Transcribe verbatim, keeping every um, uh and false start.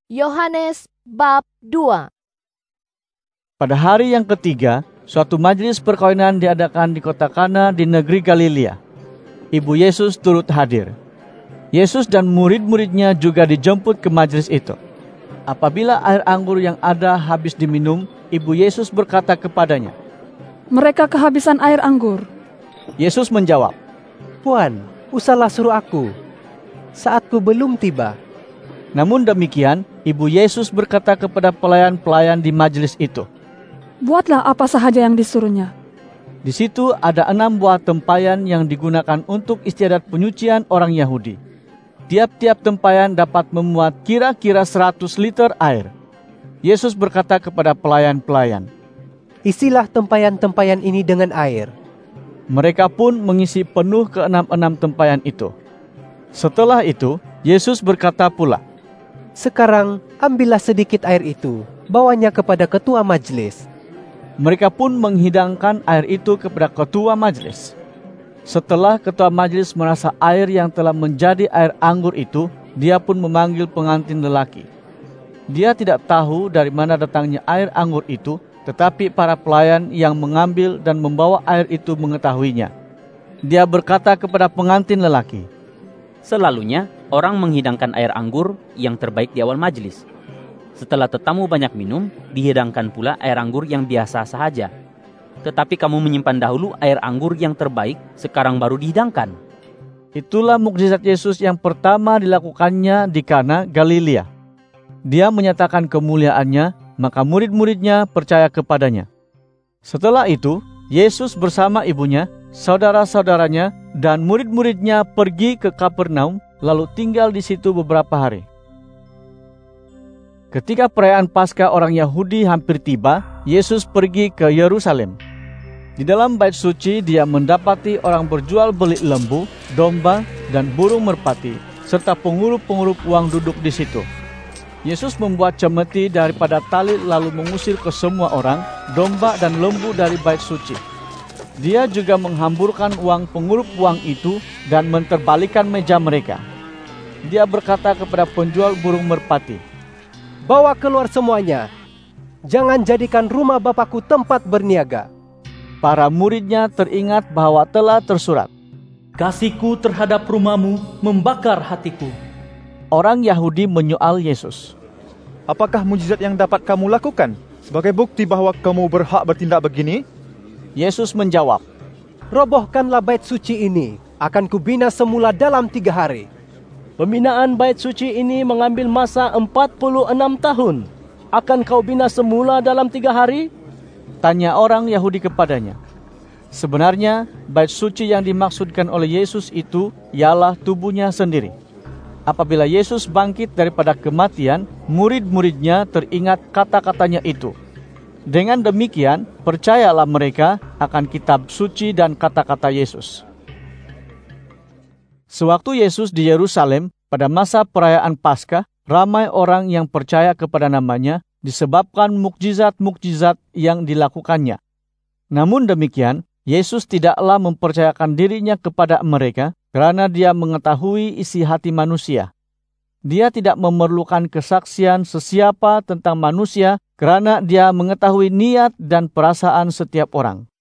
Yohanes bab dua. Pada hari yang ketiga, suatu majelis perkawinan diadakan di kota Kana di negeri Galilea. Ibu Yesus turut hadir. Yesus dan murid-muridnya juga dijemput ke majelis itu. Apabila air anggur yang ada habis diminum, Ibu Yesus berkata kepadanya, "Mereka kehabisan air anggur." Yesus menjawab, "Tuan, usahlah suruh aku. Saatku belum tiba." Namun demikian, Ibu Yesus berkata kepada pelayan-pelayan di majelis itu, "Buatlah apa sahaja yang disuruhnya." Di situ ada enam buah tempayan yang digunakan untuk istiadat penyucian orang Yahudi. Tiap-tiap tempayan dapat memuat kira-kira seratus liter air. Yesus berkata kepada pelayan-pelayan, "Isilah tempayan-tempayan ini dengan air." Mereka pun mengisi penuh keenam-enam tempayan itu. Setelah itu, Yesus berkata pula, "Sekarang ambillah sedikit air itu, bawanya kepada ketua majelis." Mereka pun menghidangkan air itu kepada ketua majelis. Setelah ketua majelis merasa air yang telah menjadi air anggur itu, dia pun memanggil pengantin lelaki. Dia tidak tahu dari mana datangnya air anggur itu, tetapi para pelayan yang mengambil dan membawa air itu mengetahuinya. Dia berkata kepada pengantin lelaki, "Selalunya orang menghidangkan air anggur yang terbaik di awal majelis. Setelah tetamu banyak minum, dihidangkan pula air anggur yang biasa sahaja. Tetapi kamu menyimpan dahulu air anggur yang terbaik, sekarang baru dihidangkan." Itulah mukjizat Yesus yang pertama dilakukannya di Kana, Galilea. Dia menyatakan kemuliaannya, maka murid-muridnya percaya kepadanya. Setelah itu, Yesus bersama ibunya, saudara-saudaranya, dan murid-muridnya pergi ke Kapernaum, lalu tinggal di situ beberapa hari. Ketika perayaan Paskah orang Yahudi hampir tiba, Yesus pergi ke Yerusalem. Di dalam bait suci dia mendapati orang berjual beli lembu, domba, dan burung merpati, serta pengurup-pengurup uang duduk di situ. Yesus membuat cemeti daripada tali lalu mengusir ke semua orang, domba dan lembu dari bait suci. Dia juga menghamburkan uang pengurup uang itu dan menterbalikan meja mereka. Dia berkata kepada penjual burung merpati, "Bawa keluar semuanya. Jangan jadikan rumah Bapakku tempat berniaga." Para muridnya teringat bahwa telah tersurat, "Kasihku terhadap rumahmu membakar hatiku." Orang Yahudi menyoal Yesus, "Apakah mujizat yang dapat kamu lakukan sebagai bukti bahwa kamu berhak bertindak begini?" Yesus menjawab, "Robohkanlah bait suci ini, akan kubina semula dalam tiga hari." "Pembinaan bait suci ini mengambil masa empat puluh enam tahun. Akan kau bina semula dalam tiga hari?" Tanya orang Yahudi kepadanya. Sebenarnya, bait suci yang dimaksudkan oleh Yesus itu ialah tubuhnya sendiri. Apabila Yesus bangkit daripada kematian, murid-muridnya teringat kata-katanya itu. Dengan demikian, percayalah mereka akan kitab suci dan kata-kata Yesus. Sewaktu Yesus di Yerusalem pada masa perayaan Paskah, ramai orang yang percaya kepada namanya disebabkan mukjizat-mukjizat yang dilakukannya. Namun demikian, Yesus tidaklah mempercayakan dirinya kepada mereka karena dia mengetahui isi hati manusia. Dia tidak memerlukan kesaksian sesiapa tentang manusia karena dia mengetahui niat dan perasaan setiap orang.